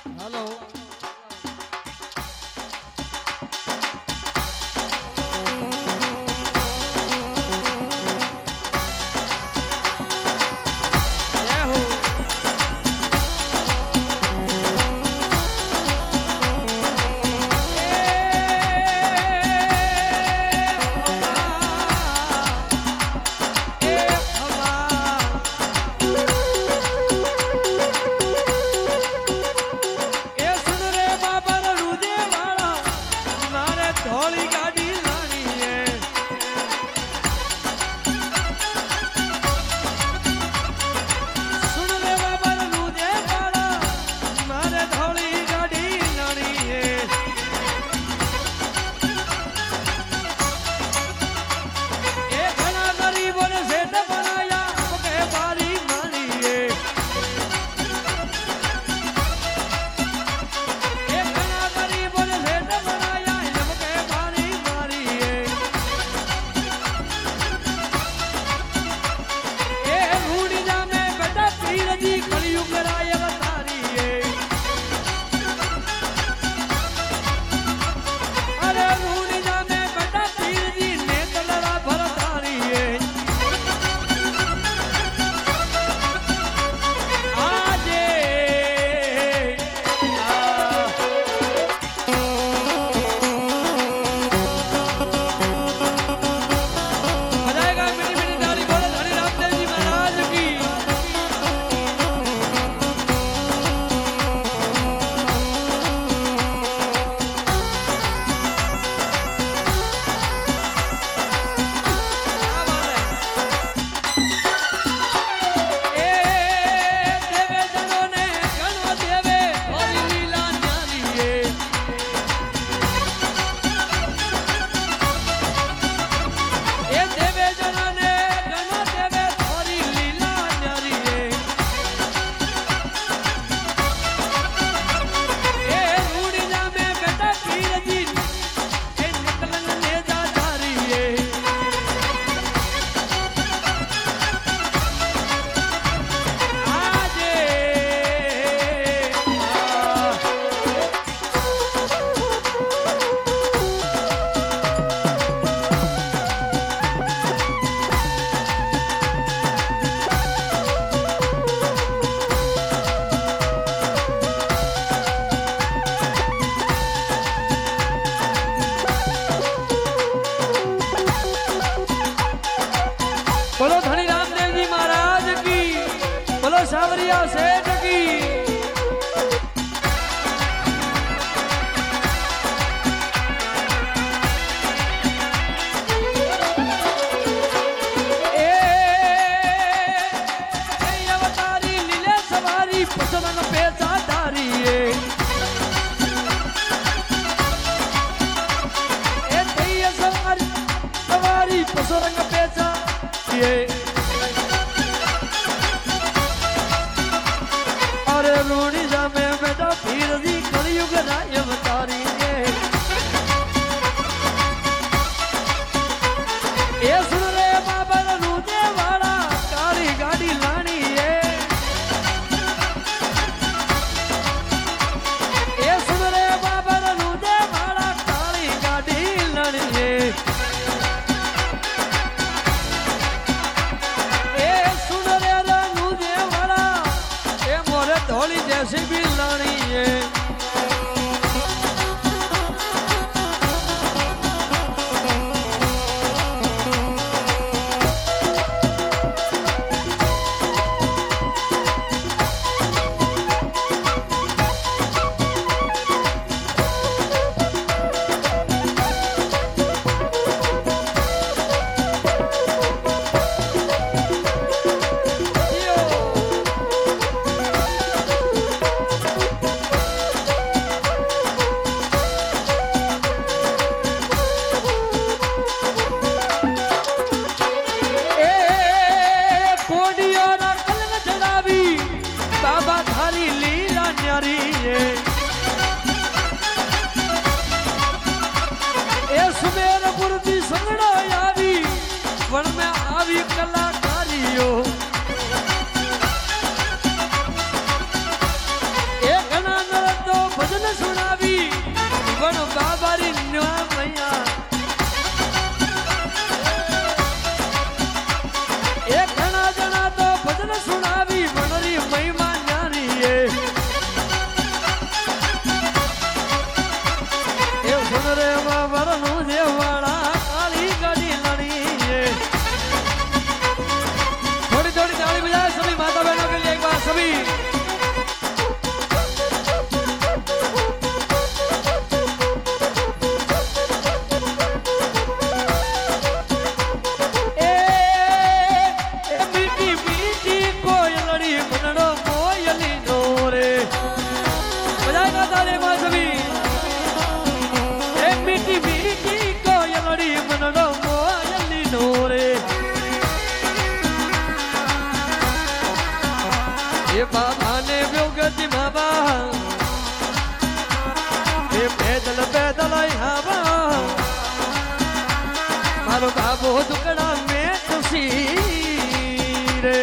सावरिया सेठ की। अवतारी लीले सवारी पसरंग पेचा धारी सवारी पसरंग पेचा रोणी जामे बेटा पीर दी कलयुग राय अवतारी ए सुन रे बाबा रूदे वाला काली गाड़ी लानी ए सुन रे बाबा रूदे वाला काली गाड़ी लानी ए सुन रे रूदे वाला ए मोरे धोली जैसी भी लानी है। बाबा थारी लीला न्यारी ए सुमेरपुर दी संगड़ा आवी वन में आवी कलाकारियो ए घना नर सुनावी वन बाबारी न्या मैया एक घना जना तो भजन सुनावी वनरी महिमा न्यारी है ए सुन रे वरनु देवाड़ा काली गाड़ी लड़ी है थोड़ी थोड़ी ताली बजाए सभी माता बहनों के लिए एक बार सभी बाबा ने व्योगति बाबा ये पैदल पैदल हवा मारो बाबो दुकड़ा में तुसी रे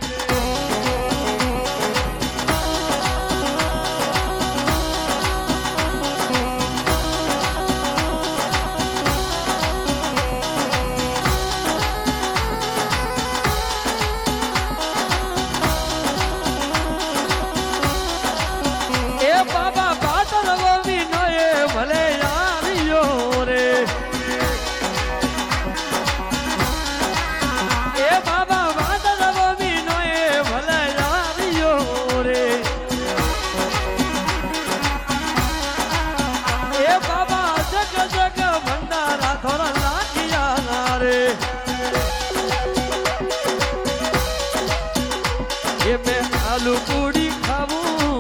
ये मैं आलू पूड़ी खाऊं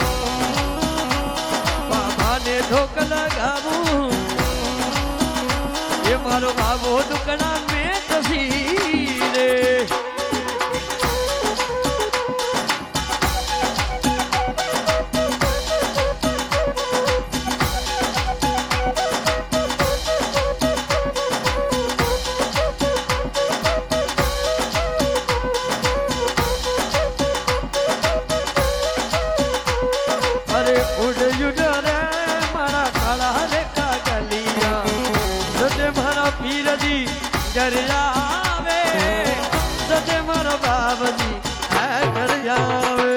बाबा ने धोख लगाऊं ये मारो बाबो दुकड़ा में तस्वीरे घर आवे सते मारो बाबा जी घर आवे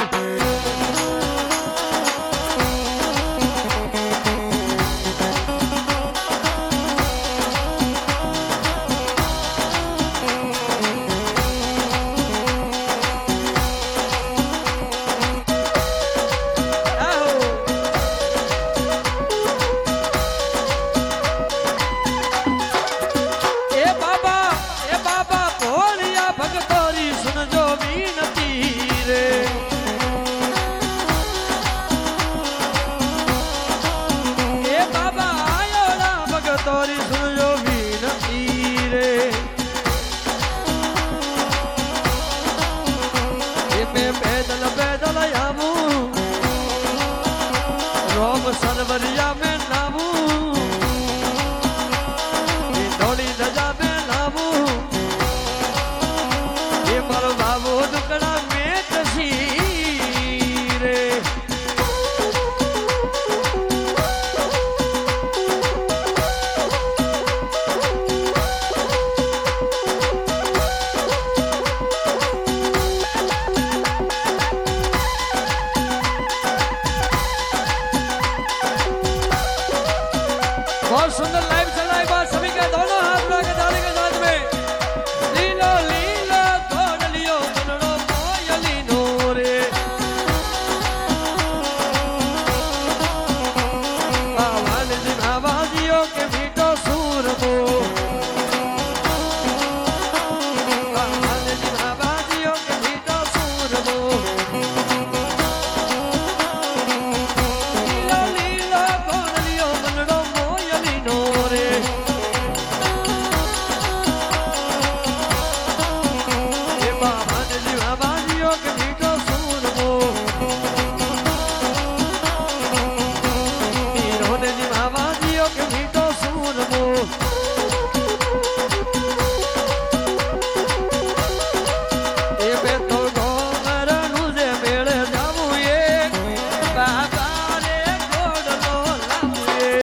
सरवरिया में नामू ये थोड़ी धजा में नामू ये मारो बाबू दुकड़ा में तस्वीरे बहुत सुंदर